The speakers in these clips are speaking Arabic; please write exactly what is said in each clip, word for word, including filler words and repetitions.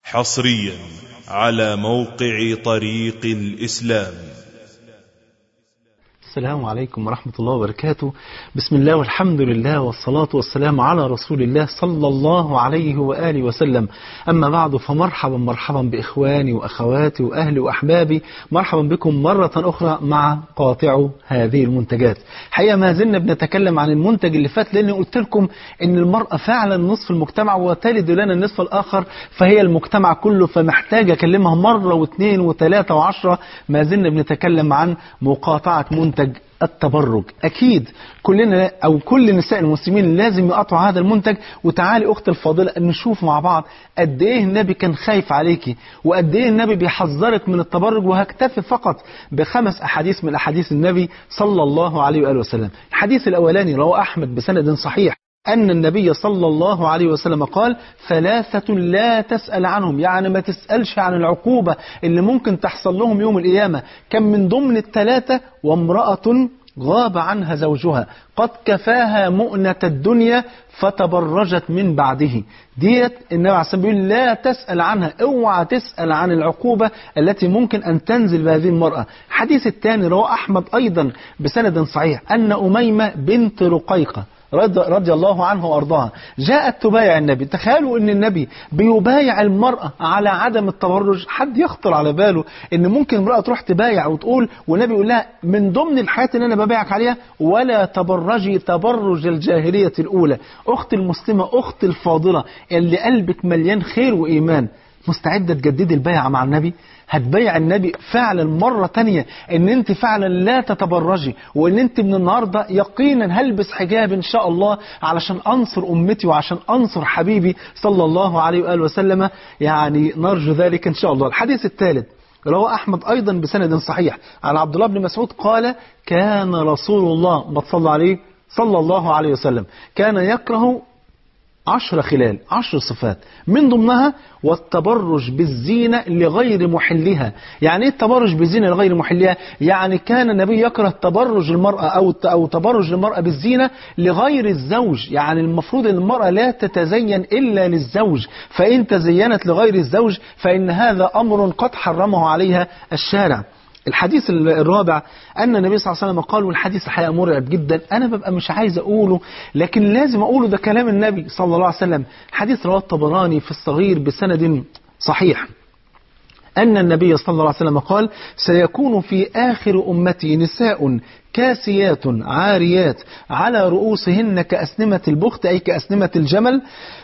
حصريا على موقع طريق الإسلام. السلام عليكم ورحمة الله وبركاته. بسم الله والحمد لله والصلاة والسلام على رسول الله صلى الله عليه وآله وسلم. أما بعد، فمرحبا مرحبا بإخواني وأخواتي وأهلي وأحبابي، مرحبا بكم مرة أخرى مع قاطع هذه المنتجات. حقيقة ما زلنا بنتكلم عن المنتج اللي فات، لأني قلت لكم إن المرأة فعلا نصف المجتمع وتلد لنا النصف الآخر، فهي المجتمع كله، فمحتاج أكلمها مرة واثنين وثلاثة وعشرة. ما زلنا بنتكلم عن مقاطعة منتج التبرج. أكيد كلنا أو كل نساء المسلمين لازم يقطعوا هذا المنتج. وتعالي أخت الفاضلة نشوف مع بعض قد إيه النبي كان خايف عليكي، وقد إيه النبي بيحذرك من التبرج. وهكتفي فقط بخمس أحاديث من أحاديث النبي صلى الله عليه وآله وسلم. الحديث الأولاني رواه أحمد بسند صحيح أن النبي صلى الله عليه وسلم قال: ثلاثة لا تسأل عنهم، يعني ما تسألش عن العقوبة اللي ممكن تحصل لهم يوم القيامة. كان من ضمن الثلاثة: وامرأة غاب عنها زوجها قد كفاها مؤنة الدنيا فتبرجت من بعده. ديت النبي عليه الصلاة والسلام بيقول لا تسأل عنها، اوعى تسأل عن العقوبة التي ممكن أن تنزل بهذه المرأة. الحديث الثاني رواه أحمد أيضا بسند صحيح أن أميمة بنت رقيقة رضي الله عنه وأرضاها جاءت تبايع النبي. تخيلوا أن النبي بيبايع المرأة على عدم التبرج. حد يخطر على باله أن ممكن امرأة تروح تبايع وتقول، والنبي يقول لها من ضمن الحاجات اللي أنا ببايعك عليها ولا تبرجي تبرج الجاهلية الأولى. أخت المسلمة، أخت الفاضلة اللي قلبك مليان خير وإيمان، مستعدة تجددي البيعة مع النبي؟ هتبيع النبي فعلا مرة تانية ان انت فعلا لا تتبرجي، وان انت من النهاردة يقينا هلبس حجاب ان شاء الله علشان انصر امتي وعشان انصر حبيبي صلى الله عليه وآله وسلم. يعني نرجو ذلك ان شاء الله. الحديث الثالث رواه احمد ايضا بسند صحيح عن عبد الله بن مسعود قال: كان رسول الله ما صلى عليه صلى الله عليه وسلم كان يكره عشر خلال، عشر صفات، من ضمنها والتبرج بالزينة لغير محلها. يعني ايه التبرج بالزينة لغير محلها؟ يعني كان النبي يكره تبرج المرأة أو أو تبرج المرأة بالزينة لغير الزوج. يعني المفروض أن المرأة لا تتزين إلا للزوج، فإن تزينت لغير الزوج فإن هذا أمر قد حرمه عليها الشارع. الحديث الرابع أن النبي صلى الله عليه وسلم قال، والحديث الحقيقة مرعب جدا، أنا ببقى مش عايز أقوله لكن لازم أقوله، ده كلام النبي صلى الله عليه وسلم. حديث رواه الطبراني في الصغير بسند صحيح أن النبي صلى الله عليه وسلم قال: سيكون في آخر أمتي نساء كاسيات عاريات على رؤوسهن كأسنمة البخت، أي كأسنمة الجمل،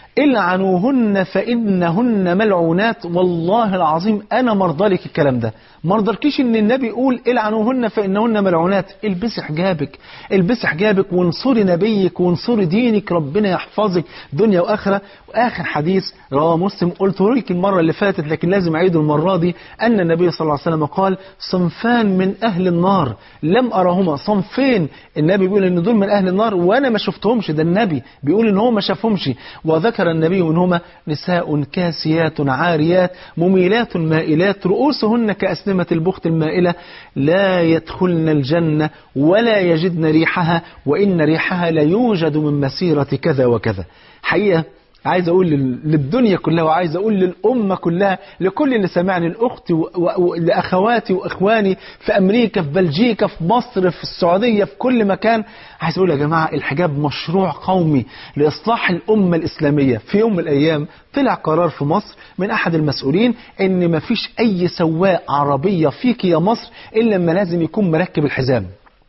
العنوهن فإنهن ملعونات. والله العظيم أنا مرضالك الكلام ده، مرضالكيش إن النبي يقول العنوهن فإنهن ملعونات. البسي حجابك، البسي حجابك وانصري نبيك وانصري دينك، ربنا يحفظك دنيا وآخرة. وآخر حديث رواه مسلم قلت لك المرة اللي فاتت لكن لازم أعيده المرة دي، أن النبي صلى الله عليه وسلم قال: صنفان من أهل النار لم أرهما. صنفين النبي بيقول إن دول من أهل النار وأنا ما شفتهمش، ده النبي بيقول إن هو ما شافهمش. وذكر النبي منهما: نساء كاسيات عاريات مميلات مائلات رؤوسهن كأسنمة البخت المائلة لا يدخلن الجنة ولا يجدن ريحها وإن ريحها لا يوجد من مسيرة كذا وكذا. حقيقة عايز أقول للدنيا كلها وعايز أقول للأمة كلها، لكل اللي سمعني، الأخت لأخواتي وإخواني في أمريكا، في بلجيكا، في مصر، في السعودية، في كل مكان، عايز أقول يا جماعة الحجاب مشروع قومي لإصلاح الأمة الإسلامية. في يوم من الأيام طلع قرار في مصر من أحد المسؤولين إن مفيش أي سواق عربية فيك يا مصر إلا لما لازم يكون مركب الحزام.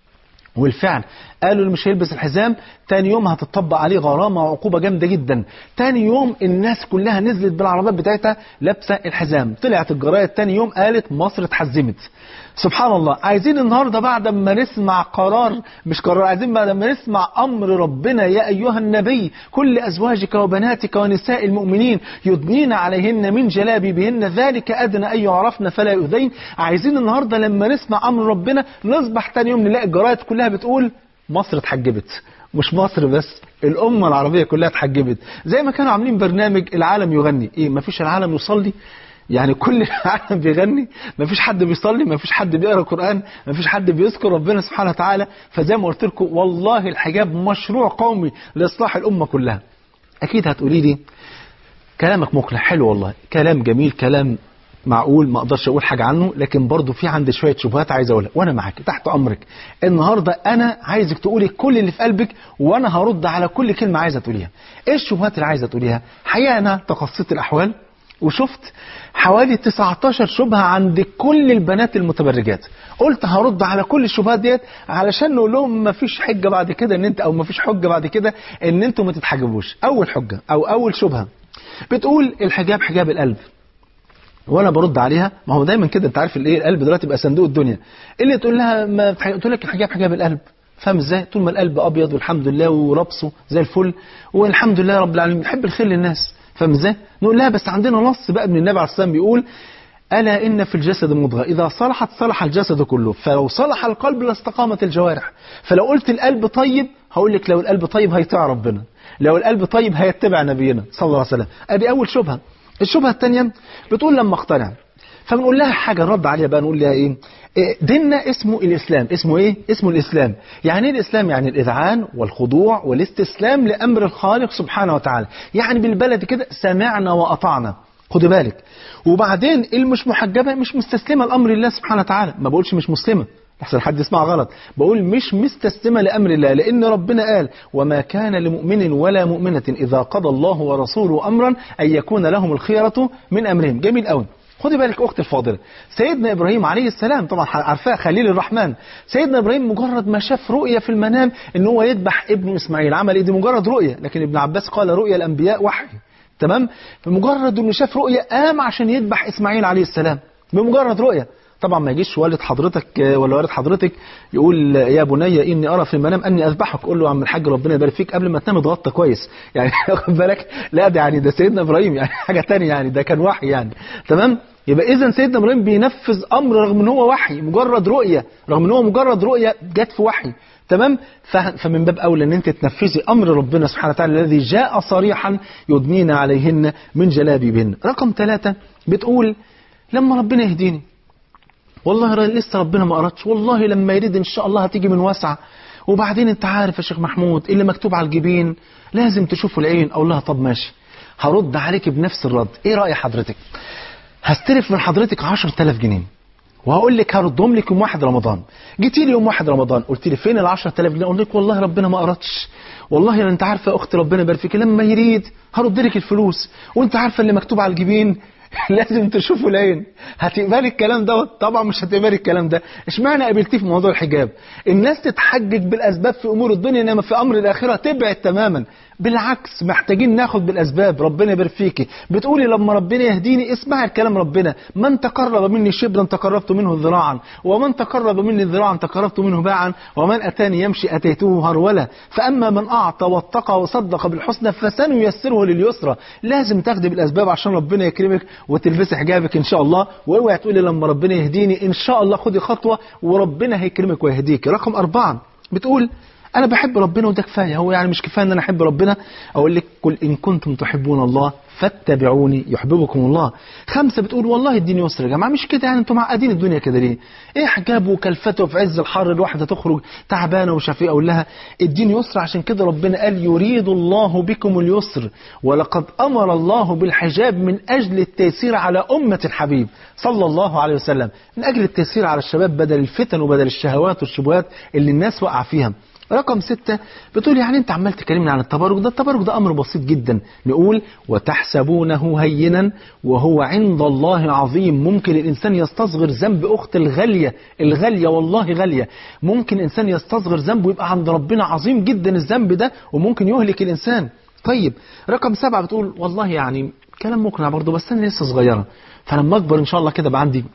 والفعل قالوا اللي مش هيلبس الحزام تاني يوم هتطبق عليه غرامة وعقوبة جامدة جدا. تاني يوم الناس كلها نزلت بالعربات بتاعتها لابسة الحزام. طلعت الجرايد تاني يوم قالت مصر اتحزمت. سبحان الله. عايزين النهاردة بعد ما نسمع قرار، مش قرار، عايزين بعد ما نسمع أمر ربنا: يا أيها النبي كل أزواجك وبناتك ونساء المؤمنين يدنين عليهن من جلابيبهن ذلك أدنى أن يعرفن فلا يؤذين. عايزين النهاردة لما نسمع أمر ربنا نصبح تاني يوم نلاقي الجرايد كلها بتقول مصر اتحجبت. مش مصر بس، الأمة العربية كلها اتحجبت. زي ما كانوا عاملين برنامج العالم يغني. إيه، ما فيش العالم يصلي؟ يعني كل العالم بيغني، ما فيش حد بيصلي، ما فيش حد بيقرأ القرآن، ما فيش حد بيذكر ربنا سبحانه وتعالى. فزي ما قلت لكم والله الحجاب مشروع قومي لإصلاح الأمة كلها. أكيد هتقولي لي كلامك مقنع، حلو والله، كلام جميل، كلام معقول، ما اقدرش اقول حاجه عنه، لكن برضه في عندي شويه شبهات عايز اقولها، وانا معاك تحت امرك. النهارده انا عايزك تقولي كل اللي في قلبك، وانا هرد على كل كلمه عايزه تقوليها. ايه الشبهات اللي عايزه تقوليها؟ حقيقه انا تقصيت الاحوال وشفت حوالي تسعتاشر شبهه عند كل البنات المتبرجات، قلت هرد على كل الشبهات ديت علشان نقول لهم ما فيش حجه بعد كده ان انت، او ما فيش حجه بعد كده ان انتم ما تتحجبوش. اول حجه او اول شبهه بتقول الحجاب حجاب القلب، وانا برد عليها، ما هو دايما كده، انت عارف الايه، القلب دلوقتي بقى صندوق الدنيا. اللي تقول لها ما تقول لك الحجاب حجاب القلب، فاهم ازاي؟ طول ما القلب ابيض والحمد لله وربصه زي الفل والحمد لله رب العالمين بنحب الخير للناس، فاهم ازاي؟ نقول لها بس عندنا نص بقى من النبي عليه الصلاه والسلام بيقول الا ان في الجسد مضغه اذا صلحت صلح الجسد كله، فلو صلح القلب لاستقامت الجوارح. فلو قلت القلب طيب هقول لك لو القلب طيب هيطيع ربنا، لو القلب طيب هيتبع نبينا صلى الله عليه وسلم. ادي اول شبهه. الشبهه الثانيه بتقول لما اقتنع، فبنقول لها حاجه نرد عليها بقى، نقول لها ايه؟ ديننا اسمه الاسلام. اسمه ايه؟ اسمه الاسلام. يعني ايه الاسلام؟ يعني الاذعان والخضوع والاستسلام لامر الخالق سبحانه وتعالى، يعني بالبلد كده سمعنا واطعنا. خدي بالك. وبعدين اللي مش محجبه مش مستسلمه لامر الله سبحانه وتعالى، ما بقولش مش مسلمه احسن حد يسمع غلط، بقول مش مستسلمه لامر الله، لان ربنا قال وما كان لمؤمن ولا مؤمنه اذا قضى الله ورسوله امرا ان يكون لهم الخيره من امرهم. جميل قوي. خدي بالك اختي الفاضله، سيدنا ابراهيم عليه السلام طبعا عارفاه خليل الرحمن، سيدنا ابراهيم مجرد ما شاف رؤيه في المنام ان هو يذبح ابنه اسماعيل، عمل ايه؟ دي مجرد رؤيه، لكن ابن عباس قال رؤيا الانبياء وحي. تمام؟ بمجرد انه شاف رؤيه قام عشان يذبح اسماعيل عليه السلام، بمجرد رؤيه. طبعا ما يجيش والد حضرتك ولا والد حضرتك يقول يا بني اني ارى في المنام اني اذبحك، قول له يا عم الحاج ربنا يبارك فيك قبل ما تنام اتغطى كويس يعني واخد بالك؟ لا ده يعني ده سيدنا ابراهيم يعني حاجه ثانيه، يعني ده كان وحي يعني. تمام؟ يبقى اذا سيدنا ابراهيم بينفذ امر رغم ان هو وحي، مجرد رؤيه، رغم ان هو مجرد رؤيه جت في وحي. تمام؟ فمن باب اولى ان انت تنفذي امر ربنا سبحانه وتعالى الذي جاء صريحا يدنين عليهن من جلابيبهن. رقم ثلاثة بتقول لما ربنا يهديني، والله لسه ربنا ما أردش، والله لما يريد إن شاء الله هتيجي من واسعة. وبعدين أنت عارف يا شيخ محمود اللي مكتوب على الجبين لازم تشوفه العين. أقول لها طب ماشي، هرد عليك بنفس الرد. إيه رأي حضرتك؟ هستلف من حضرتك عشرة آلاف جنيه وهقول لك هردهم لك يوم واحد رمضان. جيتي لي يوم واحد رمضان قلت لي فين ال عشرة آلاف جنيه؟ أقول لك والله ربنا ما أردش، والله أنت عارفة يا أختي ربنا يبارك فيك لما يريد هرد لك الفلوس، وأنت عارفة اللي مكتوب على الجبين لازم تشوفوا العين. هتقبلي الكلام ده؟ طبعا مش هتقبلي الكلام ده. اشمعنى قابلتيه في موضوع الحجاب؟ الناس تتحجج بالاسباب في امور الدنيا، انما في امر الاخره تبعد تماما. بالعكس محتاجين ناخد بالاسباب. ربنا يبارك فيكي. بتقولي لما ربنا يهديني، اسمعي الكلام ربنا، من تقرب مني شبرا تقربت منه ذراعا، ومن تقرب مني ذراعا تقربت منه باعا، ومن اتاني يمشي اتيته هرولا، فاما من اعطى واتقى وصدق بالحسنى فسنيسره لليسرى. لازم تاخدي بالاسباب عشان ربنا يكرمك وتلبسي حجابك ان شاء الله. واوعي تقولي لما ربنا يهديني، ان شاء الله خدي خطوه وربنا هيكرمك ويهديك. رقم أربعة بتقول أنا بحب ربنا وده كفاية. هو يعني مش كفاية أن أنا أحب ربنا؟ أقول لك قل إن كنتم تحبون الله فاتبعوني يحببكم الله. خمسة بتقول والله الدين يسر يا جماعة، مش كده يعني أنتم معقدين الدنيا كده ليه؟ إيه حجاب وكلفته في عز الحر الواحدة تخرج تعبانة وشفيقة؟ أقول لها الدين يسر، عشان كده ربنا قال يريد الله بكم اليسر ولقد أمر الله بالحجاب من أجل التيسير على أمة الحبيب صلى الله عليه وسلم، من أجل التيسير على الشباب بدل الفتن وبدل الشهوات والشبهات اللي الناس وقع فيها. رقم ستة بتقول يعني انت عمال تكلمني عن التبرج ده، التبرج ده امر بسيط جدا. نقول وتحسبونه هينا وهو عند الله عظيم. ممكن الانسان يستصغر ذنب اخت الغالية الغالية والله غالية، ممكن الانسان يستصغر ذنب ويبقى عند ربنا عظيم جدا الذنب ده، وممكن يهلك الانسان. طيب رقم سبعة بتقول والله يعني كلام مقنع برضه بس انا لسه صغيرة، فلما اكبر ان شاء الله كده بقى عندي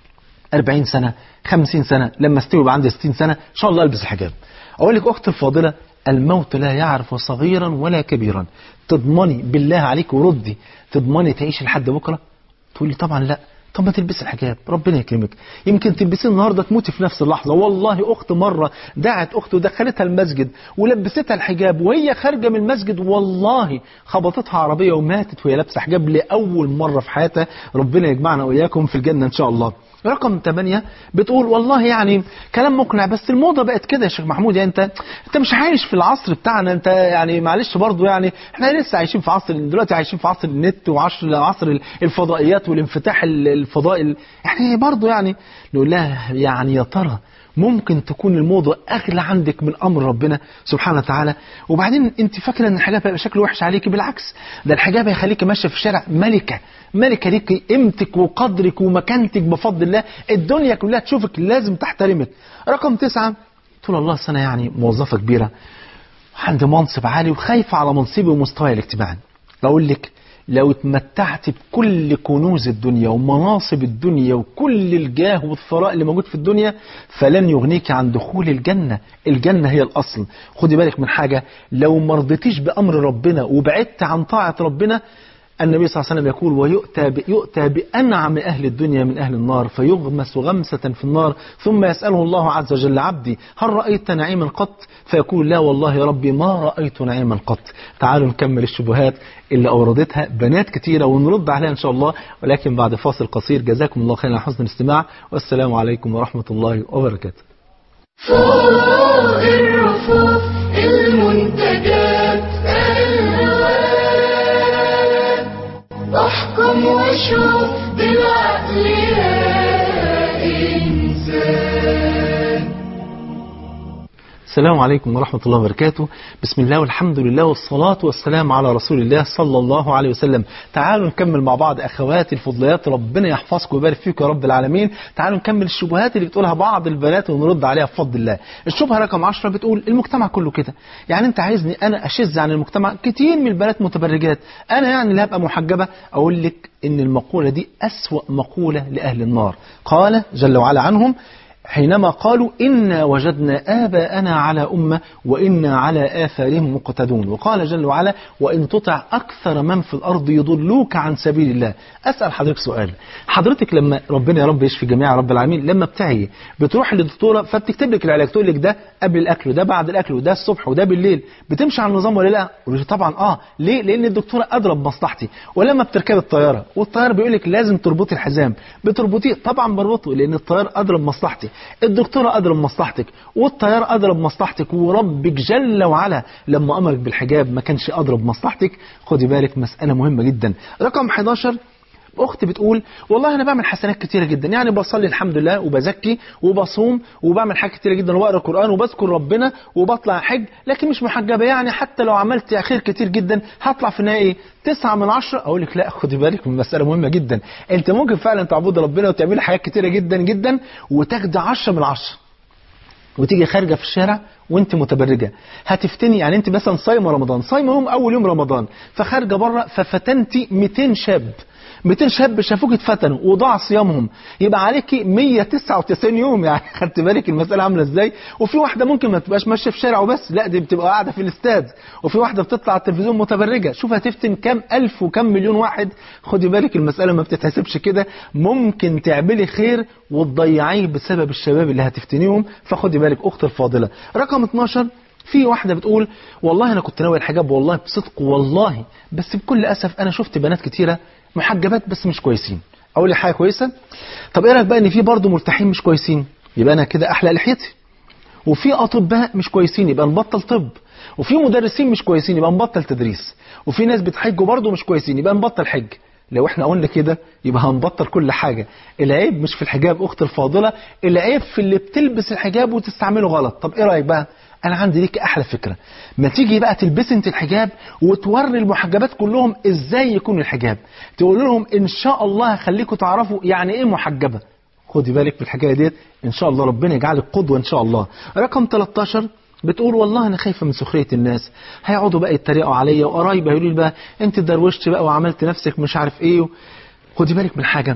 أربعين سنة خمسين سنة، لما استوي بقى عندي ستين سنة ان شاء الله البس حجاب. أقول لك أختي الفاضلة الموت لا يعرف صغيرا ولا كبيرا. تضمني بالله عليك وردي، تضمني تعيش لحد بكرة؟ تقول لي طبعا لا. طب ما تلبس الحجاب ربنا يكرمك، يمكن تلبسيه النهارده تموتي في نفس اللحظة. والله أخت مرة دعت أخت ودخلتها المسجد ولبستها الحجاب وهي خارجة من المسجد والله خبطتها عربية وماتت وهي لابسة حجاب لأول مرة في حياتها. ربنا يجمعنا وإياكم في الجنة إن شاء الله. رقم ثمانية بتقول والله يعني كلام مقنع، بس الموضة بقت كده يا شيخ محمود، يعني انت انت مش عايش في العصر بتاعنا، انت يعني معلش برضو، يعني احنا لسه عايشين في عصر دلوقتي، عايشين في عصر النت وعصر عصر الفضائيات والانفتاح الفضائي، يعني برضو يعني نقول لها يعني يا ترى ممكن تكون الموضة أغلى عندك من أمر ربنا سبحانه وتعالى؟ وبعدين أنت فاكرة أن الحجاب هيبقى شكله وحش عليكي؟ بالعكس، ده الحجاب هيخليك ماشية في الشارع ملكة، ملكة ليك قيمتك وقدرك ومكانتك بفضل الله، الدنيا كلها تشوفك لازم تحترمك. رقم تسعة، تقول الله أنا يعني موظفة كبيرة عندي منصب عالي وخايفة على منصبي ومستواي الاجتماعي. أقول لك لو اتمتعت بكل كنوز الدنيا ومناصب الدنيا وكل الجاه والثراء اللي موجود في الدنيا فلن يغنيك عن دخول الجنة. الجنة هي الأصل. خدي بالك من حاجة، لو مرضتيش بأمر ربنا وبعدت عن طاعة ربنا، النبي صلى الله عليه وسلم يقول ويؤتى يؤتى بأنعم أهل الدنيا من أهل النار فيغمس غمسة في النار ثم يسأله الله عز وجل عبدي هل رأيت نعيما قط؟ فيقول لا والله يا ربي ما رأيت نعيما قط. تعالوا نكمل الشبهات اللي أوردتها بنات كتيرة ونرد عليها إن شاء الله، ولكن بعد فاصل قصير. جزاكم الله خيرا على حسن الاستماع، والسلام عليكم ورحمة الله وبركاته. فوق الرفوف المنتجات احكم واشوف بالعقل يا انسان. السلام عليكم ورحمة الله وبركاته. بسم الله والحمد لله والصلاة والسلام على رسول الله صلى الله عليه وسلم. تعالوا نكمل مع بعض أخواتي الفضليات، ربنا يحفظكم ويبارك فيكم يا رب العالمين. تعالوا نكمل الشبهات اللي بتقولها بعض البنات ونرد عليها بفضل الله. الشبهة رقم عشرة بتقول المجتمع كله كده، يعني أنت عايزني أنا أشذ عن المجتمع؟ كتير من البنات متبرجات، أنا يعني لا أبقى محجبة؟ أقول لك إن المقولة دي أسوأ مقولة لأهل النار. قال جل وعلا عنهم حينما قالوا إنا وجدنا آباءنا على أمة وإنا على آثارهم مقتدون. وقال جل وعلا وإن تطع أكثر من في الأرض يضلوك عن سبيل الله. أسأل حضرتك سؤال، حضرتك لما ربنا يا رب يشفي جميع رب العالمين، لما بتعي بتروح للدكتورة فبتكتب لك العلاج، تقول لك ده قبل الأكل وده بعد الأكل وده الصبح وده بالليل، بتمشي على النظام ولا لا؟ طبعا آه. ليه؟ لأن الدكتورة أدرى بمصلحتي. ولما بتركب الطيارة والطيار بيقول لك لازم تربطي الحزام، بتربطيه؟ طبعا بربطه لأن الطيار أدرى بمصلحتي، الدكتورة أدرى بمصلحتك، والطيار أدرى بمصلحتك، وربك جل وعلا لما أمرك بالحجاب ما كانش أدرى بمصلحتك. خدي بالك مسألة مهمة جدا. رقم حداشر، أختي بتقول والله أنا بعمل حسنات كتيرة جدا، يعني بصلي الحمد لله وبزكي وبصوم وبعمل حاجات كتيرة جدا وبقرأ القرآن وبذكر ربنا وبطلع حج، لكن مش محجبة، يعني حتى لو عملت خير كتير جدا هطلع في النهاية إيه؟ تسعة من عشرة. أقول لك لا، خدي بالك من مسألة مهمة جدا. أنت ممكن فعلا تعبد ربنا وتعمل حاجات كتيرة جدا جدا وتاخد عشرة من عشرة، وتيجي خارجة في الشارع وانت متبرجة هتفتني. يعني انت مثلا صايمة رمضان، صايمة يوم اول يوم رمضان، فخارجة بره ففتنتي مئتين شاب، مئتين شاب شافوك اتفتنوا وضاع صيامهم، يبقى عليكي مئة وتسعة وتسعين يوم. يعني خدت بالك المسألة عاملة ازاي؟ وفي واحدة ممكن ما تبقاش ماشية في شارع وبس، لا دي بتبقى قاعدة في الاستاد، وفي واحدة بتطلع على التلفزيون متبرجة، شوف هتفتن كام ألف وكم مليون واحد. خدي بالك المسألة ما بتتحسبش كده، ممكن تعملي خير وتضيعيه بسبب الشباب اللي هتفتنيهم. فخدي بالك أخت الفاضلة. رقم اتناشر، في واحدة بتقول والله أنا كنت ناوي الحجاب والله بصدق والله، بس بكل أسف أنا شفت بنات كتيرة محجبات بس مش كويسين. أقول لي حاجة كويسة؟ طب إيه رأيك بقى إن في برضه مرتاحين مش كويسين؟ يبقى أنا كده أحلق لحيتي. وفي أطباء مش كويسين يبقى نبطل طب. وفي مدرسين مش كويسين يبقى نبطل تدريس. وفي ناس بتحجوا برضه مش كويسين يبقى نبطل حج. لو احنا قلنا كده يبقى هنبطل كل حاجة. العيب مش في الحجاب أخت الفاضلة، العيب في اللي بتلبس الحجاب وتستعمله غلط. طب إيه رأيك بقى؟ أنا عندي ليك أحلى فكرة، ما تيجي بقى تلبسي انت الحجاب وتوري المحجبات كلهم إزاي يكون الحجاب، تقول لهم إن شاء الله هخليكم تعرفوا يعني إيه محجبة. خدي بالك في الحكاية ديت، إن شاء الله ربنا يجعلك قدوة إن شاء الله. رقم تلتاشر، بتقول والله أنا خايفة من سخرية الناس، هيقعدوا بقى يتريقوا عليا وقرايبي هيقولوا لي بقى أنت دروشت بقى وعملت نفسك مش عارف إيه و... خدي بالك من حاجة،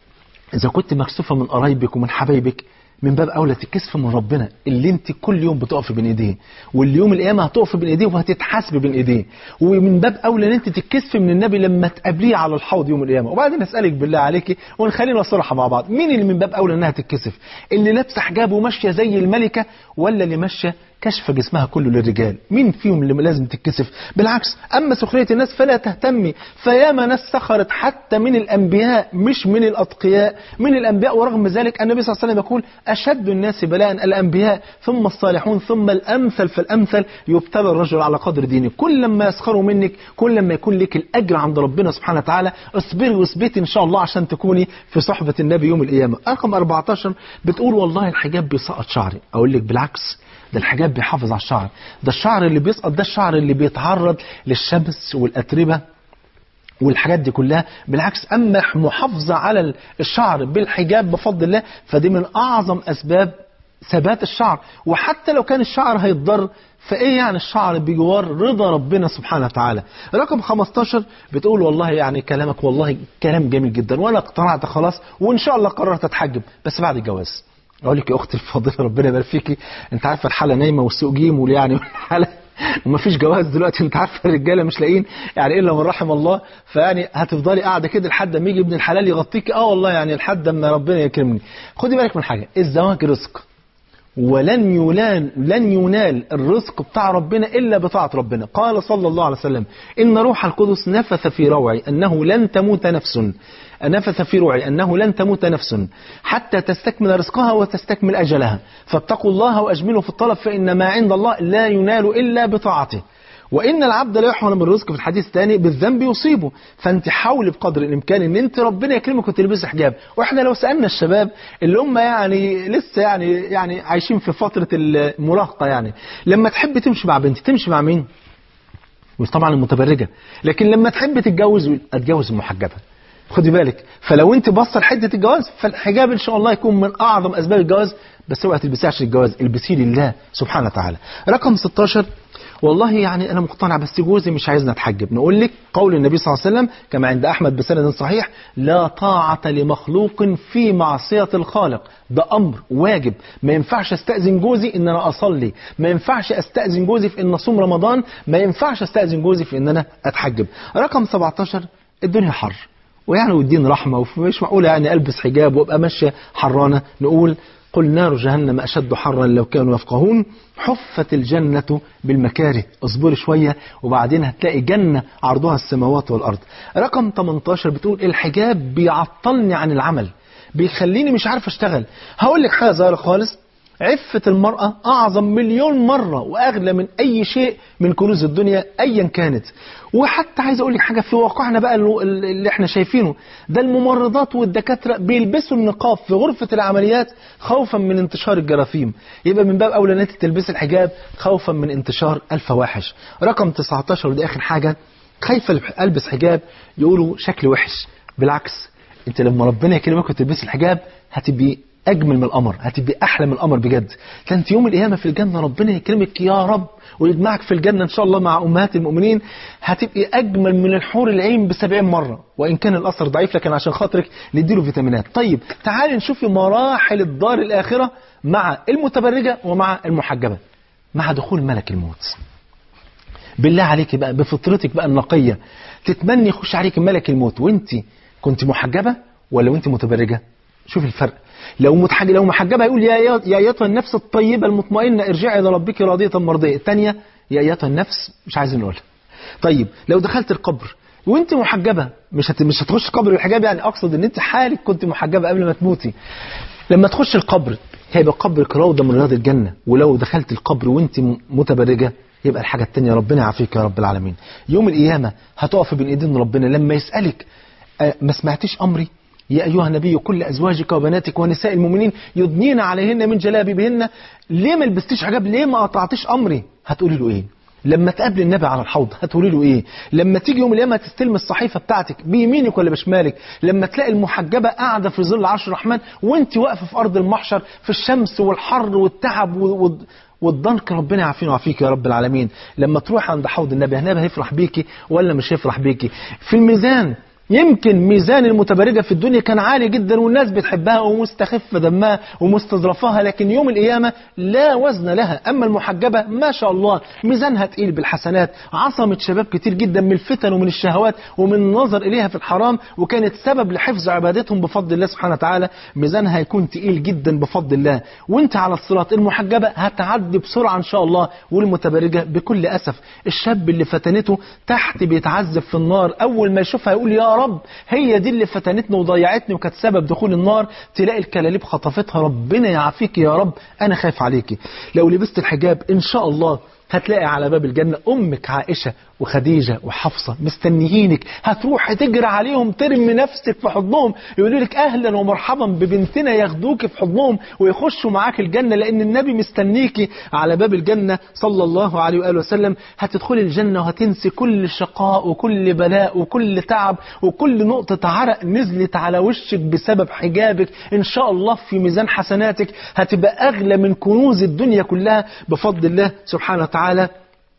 إذا كنت مكسوفة من قرايبك ومن حبايبك من باب أولى تتكسف من ربنا اللي انت كل يوم بتقف بين ايديه، واللي يوم القيامة هتقف بين ايديه وهتتحاسب بين ايديه. ومن باب أولى ان انت تتكسف من النبي لما تقابليه على الحوض يوم القيامة. وبعدين اسألك بالله عليكي ونخلينا صراحة مع بعض، مين اللي من باب أولى انها تتكسف؟ اللي لابسه حجاب وماشية زي الملكة، ولا اللي ماشية كشف جسمها كله للرجال، مين فيهم اللي لازم تتكسف؟ بالعكس، أما سخرية الناس فلا تهتمي، فياما ناس سخرت حتى من الأنبياء مش من الأتقياء، من الأنبياء، ورغم ذلك النبي صلى الله عليه وسلم يقول أشد الناس بلاء الأنبياء ثم الصالحون ثم الأمثل فالأمثل يبتلى الرجل على قدر دينه. كل ما يسخروا منك كل ما يكون لك الأجر عند ربنا سبحانه وتعالى. اصبري واثبتي إن شاء الله عشان تكوني في صحبة النبي يوم القيامة. رقم أربعتاشر بتقول والله الحجاب بيسقط شعري. أقول لك بالعكس، ده الحجاب بيحافظ على الشعر. ده الشعر اللي بيسقط ده الشعر اللي بيتعرض للشمس والأتربة والحاجات دي كلها. بالعكس، أما محافظة على الشعر بالحجاب بفضل الله فدي من أعظم أسباب ثبات الشعر. وحتى لو كان الشعر هيتضر فايه يعني الشعر بجوار رضا ربنا سبحانه وتعالى. رقم خمستاشر بتقول والله يعني كلامك والله كلام جميل جدا وانا اقتنعت خلاص وان شاء الله قررت اتحجب بس بعد الجواز. اقول لك يا اختي الفاضله ربنا يبارك فيكي، انت عارفه الحاله نايمه والسوق جيم ويعني الحاله ومفيش جواز دلوقتي، انت عارفه الرجاله مش لاقيين يعني الا من رحم الله، فيعني هتفضلي قاعده كده لحد ما يجي ابن الحلال يغطيكي. اه والله يعني لحد ما ربنا يكرمني. خدي بالك من حاجه، الزواج رزق، ولن ينال لن ينال الرزق بتاع ربنا إلا بطاعة ربنا. قال صلى الله عليه وسلم إن روح القدس نفث في روعي أنه لن تموت نفس نفث في روعي أنه لن تموت نفس حتى تستكمل رزقها وتستكمل أجلها، فاتقوا الله وأجملوا في الطلب فإن ما عند الله لا ينال إلا بطاعته، وإن العبد لا يحرم من الرزق في الحديث الثاني بالذنب يصيبه. فأنت حاولي بقدر الإمكان إن أنت ربنا يكرمك وتلبسي حجاب. وإحنا لو سألنا الشباب اللي هم يعني لسه يعني يعني عايشين في فترة المراهقة، يعني لما تحب تمشي مع بنتي تمشي مع مين؟ مش طبعا المتبرجة، لكن لما تحب تتجوز اتجوز المحجبة. خدي بالك، فلو انت باصه لحته الجواز فالحجاب ان شاء الله يكون من اعظم اسباب الجواز، بس اوعي تلبسيه عشان الجواز، البسيه لله سبحانه وتعالى. رقم ستاشر والله يعني انا مقتنع بس جوزي مش عايزنا نتحجب. نقول لك قول النبي صلى الله عليه وسلم كما عند احمد بسند صحيح لا طاعه لمخلوق في معصيه الخالق. ده امر واجب، ما ينفعش استاذن جوزي ان انا اصلي، ما ينفعش استاذن جوزي في ان اصوم رمضان، ما ينفعش استاذن جوزي في ان انا اتحجب. رقم سبعتاشر الدنيا حر ويعني والدين رحمة، ومش معقول يعني ألبس حجاب وابقى ماشية حرانة. نقول قل نار جهنم أشد حرا لو كانوا يفقهون حفت الجنة بالمكاره. اصبري شوية وبعدين هتلاقي جنة عرضها السماوات والأرض. رقم تمنتاشر بتقول الحجاب بيعطلني عن العمل، بيخليني مش عارف اشتغل. هقول لك حاجة صغيرة خالص، عفة المرأة أعظم مليون مرة وأغلى من أي شيء من كنوز الدنيا أيا كانت. وحتى عايز أقول لك حاجة في واقعنا بقى اللي احنا شايفينه ده، الممرضات والدكاترة بيلبسوا النقاب في غرفة العمليات خوفا من انتشار الجراثيم. يبقى من باب أولى أن انت تلبسي الحجاب خوفا من انتشار الفواحش. رقم تسعتاشر ودي آخر حاجة، خايفة ألبس حجاب يقولوا شكل وحش. بالعكس، انت لما ربنا يكرمك وتلبسي الحجاب هتبقي أجمل من القمر، هتبقى أحلى من القمر بجد. فأنت يوم القيامة في الجنة ربنا يكرمك يا رب ويجمعك في الجنة إن شاء الله مع أمهات المؤمنين، هتبقى أجمل من الحور العين بسبعين مرة. وإن كان الأثر ضعيف لكن عشان خاطرك نديله فيتامينات. طيب تعالي نشوف مراحل الدار الآخرة مع المتبرجة ومع المحجبة مع دخول ملك الموت. بالله عليك بقى بفطرتك بقى النقية تتمني يخش عليك ملك الموت وانت كنت محجبة ولا وانت متبرجة؟ شوف الفرق. لو متحجب لو محجبه يقول يا يا ايتها النفس الطيبه المطمئنه ارجعي الى ربك راضيه مرضيه. الثانيه يا ايتها النفس مش عايزين نقولها. طيب لو دخلت القبر وانت محجبه مش هت... مش هتخش قبر الحجاب، يعني اقصد ان انت حالك كنت محجبه قبل ما تموتي. لما تخش القبر هيبقى قبرك روضه من رياض الجنه. ولو دخلت القبر وانت متبرجه يبقى الحاجه الثانيه. ربنا يعافيك يا رب العالمين. يوم القيامه هتقف بين ايدين ربنا لما يسالك أه ما سمعتيش امري يا أيها النبي كل أزواجك وبناتك ونساء المؤمنين يدنين عليهن من جلابيبهن. ليه ما لبستيش حجاب؟ ليه ما قطعتيش أمري؟ هتقولي له إيه؟ لما تقابل النبي على الحوض هتقولي له إيه؟ لما تيجي يوم القيامة تستلم الصحيفة بتاعتك بيمينك ولا بشمالك؟ لما تلاقي المحجبة قاعدة في ظل عرش الرحمن وانت واقفة في أرض المحشر في الشمس والحر والتعب و... والضنك. ربنا يعافينا ويعافيك يا رب العالمين. لما تروح عند حوض النبي النبي هيفرح بيكي ولا مش هيفرح بيكي؟ في الميزان يمكن ميزان المتبرجة في الدنيا كان عالي جدا والناس بتحبها ومستخف دمها ومستظرفها، لكن يوم القيامة لا وزن لها. أما المحجبة ما شاء الله ميزانها تقيل بالحسنات، عصمت شباب كتير جدا من الفتن ومن الشهوات ومن النظر إليها في الحرام، وكانت سبب لحفظ عبادتهم بفضل الله سبحانه وتعالى. ميزانها هيكون تقيل جدا بفضل الله. وانت على الصراط المحجبة هتعدي بسرعة إن شاء الله، والمتبرجة بكل أسف. الشاب اللي فتنته تحت بيتعذب في النار، أول ما يشوفها يقول يا رب هي دي اللي فتنتني وضيعتني وكانت سبب دخول النار. تلاقي الكلاليب خطفتها، ربنا يعافيك يا رب، أنا خايف عليكي. لو لبست الحجاب إن شاء الله هتلاقي على باب الجنة أمك عائشة وخديجة وحفصة مستنيينك، هتروح تجري عليهم ترمي نفسك في حضنهم، يقولوا لك أهلا ومرحبا ببنتنا، ياخدوك في حضنهم ويخشوا معاك الجنة، لأن النبي مستنيكي على باب الجنة صلى الله عليه وآله وسلم. هتدخلي الجنة وهتنسي كل شقاء وكل بلاء وكل تعب وكل نقطة عرق نزلت على وشك بسبب حجابك، إن شاء الله في ميزان حسناتك هتبقى أغلى من كنوز الدنيا كلها بفضل الله سبحانه وتعالى.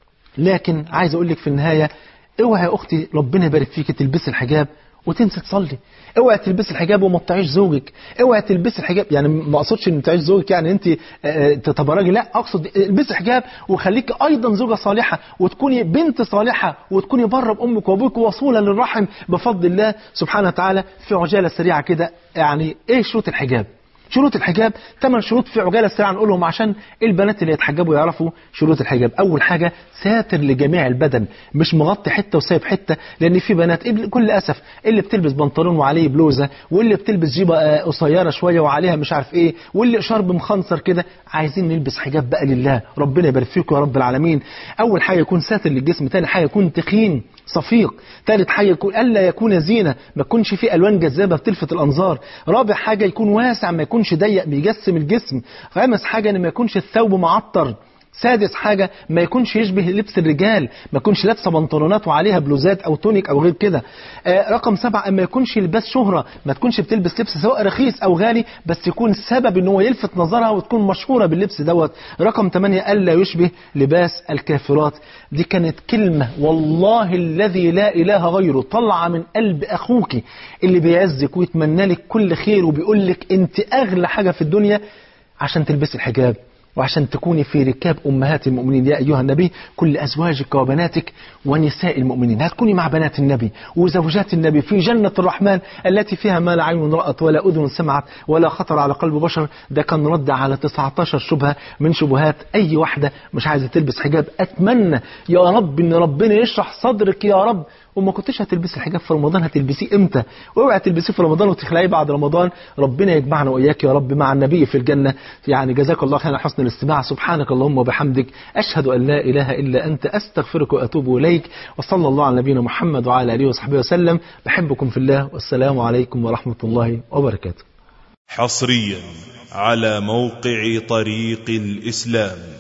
لكن عايز اقول لك في النهايه، اوعي يا اختي ربنا يبارك فيك تلبسي الحجاب وتنسي تصلي. اوعي تلبسي الحجاب وما تطيعيش زوجك. اوعي تلبسي الحجاب، يعني ما اقصدش ان تطيعيش زوجك يعني انت تتبرجي، لا، اقصد البسي حجاب وخليكي ايضا زوجه صالحه وتكوني بنت صالحه وتكوني بره بامك وابوك وصوله للرحم بفضل الله سبحانه وتعالى. في عجاله سريعه كده، يعني ايه شروط الحجاب؟ شروط الحجاب ثمان شروط في عجالة سريعة نقولهم عشان البنات اللي يتحجبوا يعرفوا شروط الحجاب. أول حاجة ساتر لجميع البدن، مش مغطي حتة وسايب حتة، لأن في بنات بكل أسف اللي بتلبس بنطلون وعليه بلوزة، واللي بتلبس جيبة قصيرة شوية وعليها مش عارف إيه، واللي شرب مخنصر كده. عايزين نلبس حجاب بقى لله، ربنا يبارك فيكم يا رب العالمين. أول حاجة يكون ساتر للجسم، ثاني حاجة يكون تخين صفيق، ثالث حاجة يكون ألا يكون زينة، ما يكونش فيه ألوان جذابة بتلفت الأنظار، رابع حاجة يكون واسع ما يكونش ضيق بيجسم الجسم، خامس حاجة إن ما يكونش الثوب معطر، سادس حاجة ما يكونش يشبه لبس الرجال، ما يكونش لابسه بنطلونات وعليها بلوزات او تونيك او غير كده. آه رقم سبعة ما يكونش لباس شهرة، ما تكونش بتلبس لبس سواء رخيص او غالي بس يكون سبب ان هو يلفت نظرها وتكون مشهورة باللبس دوت. رقم ثمانية الا يشبه لباس الكافرات. دي كانت كلمة والله الذي لا اله غيره طلع من قلب اخوك اللي بيعزك ويتمنى لك كل خير وبيقول لك انت اغلى حاجة في الدنيا عشان تلبسي الحجاب وعشان تكوني في ركاب أمهات المؤمنين. يا أيها النبي كل أزواجك وبناتك ونساء المؤمنين، هتكوني مع بنات النبي وزوجات النبي في جنة الرحمن التي فيها ما لا عين رأت ولا أذن سمعت ولا خطر على قلب بشر. ده كان رد على تسعة عشر شبهة من شبهات أي واحدة مش عايزة تلبس حجاب. أتمنى يا رب إن ربنا يشرح صدرك يا رب، وما كنتش هتلبسي الحجاب في رمضان هتلبسيه امتى؟ واوعي تلبسيه في رمضان وتخلعيه بعد رمضان. ربنا يجمعنا واياك يا رب مع النبي في الجنة. يعني جزاك الله خيرا حسن الاستماع. سبحانك اللهم وبحمدك، اشهد ان لا اله الا انت، استغفرك واتوب اليك. وصلى الله على نبينا محمد وعلى اله وصحبه وسلم. بحبكم في الله، والسلام عليكم ورحمة الله وبركاته. حصريا على موقع طريق الإسلام.